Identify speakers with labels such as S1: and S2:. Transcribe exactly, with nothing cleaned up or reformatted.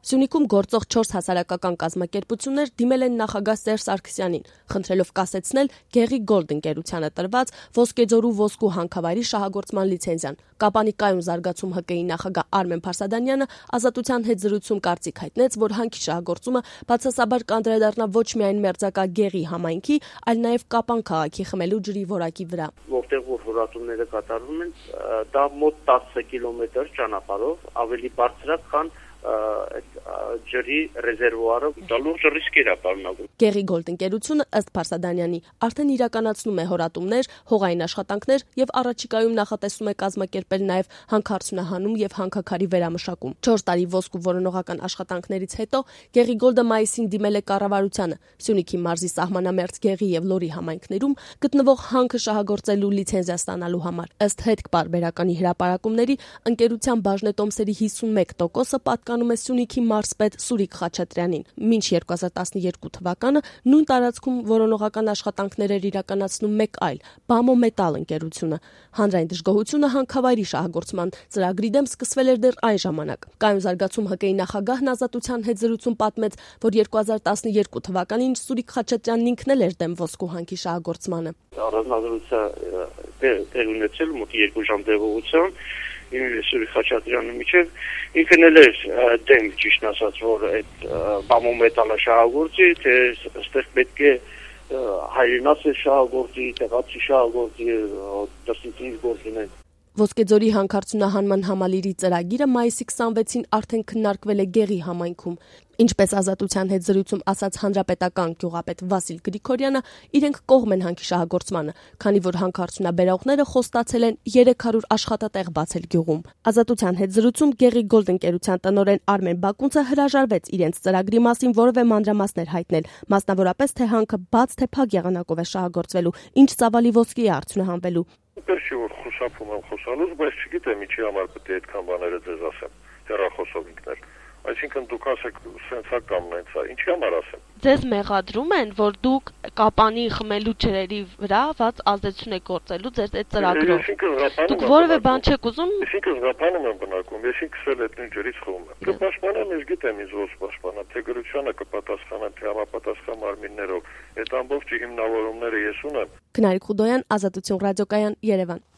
S1: Սյունիքում գործող չորս հասարակական կազմակերպություններ դիմել են նախագահ Սերժ Սարգսյանին, խնդրելով կասեցնել Գեղի Գոլդ ընկերությանը տրված Ոսկեձորու ոսկու հանքավայրի շահագործման լիցենզիան։ Կապանի կայուն զարգացում ՀԿ-ի նախագահ Արմեն Փարսադանյանը Ազատության հետ զրույցում կարծիք հայտնեց, որ հանքի շահագործումը բացասաբար կանդրադառնա ոչ միայն մերձակա Գեղի համայնքի, այլ նաև Կապան քաղաքի խմելու ջրի որակի վրա։
S2: Որտեղ որ հորատումները կատարվում են, դա մոտ տասը կիլոմետր ճանապարհով ավելի բարձր է, քան ջրի ռեզերվուարը լուրջ ռիսկեր է պարունակում։
S1: Գեղի Գոլդ ընկերությունը ըստ Փարսադանյանի արդեն իրականացնում է հորատումներ, հողային աշխատանքներ եւ առաջիկայում նախատեսում է կազմակերպել նաեւ հանքարդյունահանում եւ հանքաքարի վերամշակում։ չորս տարի ոսկու որոնողական աշխատանքներից հետո Գեղի Գոլդը մայիսին դիմել է կառավարությանը Սյունիքի մարզի սահմանամերձ Գեղի եւ Լորի համայնքներում գտնվող հանքը շահագործելու լիցենզիա ստանալու համար։ Ըստ հետ բարբերականի հրապարակումների ընկերության բաժնետոմսերի հիսունմեկ տոկոսը պատկանում է Սյունիքի մարզպետ Սուրիկ Խաչատրյանին։ Մինչ երկու հազար տասներկու թվականը նույն տարածքում որոնողական աշխատանքներ էր իրականացնում մեկ այլ Բամո Մետալ ընկերությունը։ Հանրային դժգոհությունը հանքավայրի շահագործման ծրագրի դեմ սկսվել էր դեռ այն ժամանակ։ Կայուն զարգացում ՀԿ-ի նախագահն Ազատության հետ զրույցում պատմեց, որ երկու հազար տասներկու թվականին Սուրիկ Խաչատրյանն ինքն էլ էր դեմ ոսկու հանքի շահագործմանը։
S2: Առանձնազրույցը տեղ ունեցել մոտ երկու ժամ տևողությամբ Սուրիկ Խաչատրյանը միջև ինքն էլ էր դեմ, ճիշտ ասած, որ այդ Բամո Մետալը շահագործի, թե այստեղ պետք է հայրենաց շահագործի, տեղացի շահագործի, դրսից գործին։
S1: Ոսկեձորի հանքարդյունահանման համալիրի ծրագիրը մայիսի քսանվեցին արդեն քննարկվել է Գեղի համայնքում։ Ինչպես Ազատության հետ զրույցում ասաց հանրապետական գյուղապետ Վասիլ Գրիգորյանը, իրենք կողմ են հանքի շահագործմանը, քանի որ հանքարդյունաբերողները խոստացել են երեք հարյուր աշխատատեղ բացել գյուղում։ Ազատության հետ զրույցում Գեղի Գոլդ ընկերության տնօրեն Արմեն Բակունցը հրաժարվեց իրենց ծրագրի մասին որևէ մանրամասներ հայտնել, մասնավորապես թե հանքը բաց թե փակ եղանակով է շահագործվելու, ինչ ծավալի ոսկի է արդյունահանվելու։
S3: Ինչի որ խուսափում եմ խոսալուց, բայց չգիտեմ ինչի համար պետք է այդքան բաները ձեզ ասեմ, հեռախոսով ինքնել։ Այսինքն դուք ասեք սենսա կամ նենցա, ինչի համար ասեմ։
S4: Ձեզ մեղադրում են, որ դուք Կապանի խմելու ջրերի վրա ված ազդեցություն եք գործելու ձեր այդ ծրագրով։ Դուք որևէ բան չեք ուզում։
S3: Այսինքն զրապանում եմ բնակվում, ես ինքս էլ այդ նույն ջրից խմում եմ։ Կպաշտպանեմ, ես գիտեմ ինձ ոնց պաշտպանեմ, թե գրությանը կպատասխանեմ, թե համապատասխան մարմիններով։ Այդ ամբողջ հիմնավորումները ես ունեմ։
S1: Քնարիկ Խուդոյան, Ազատություն ռադիոկայան, Երևան։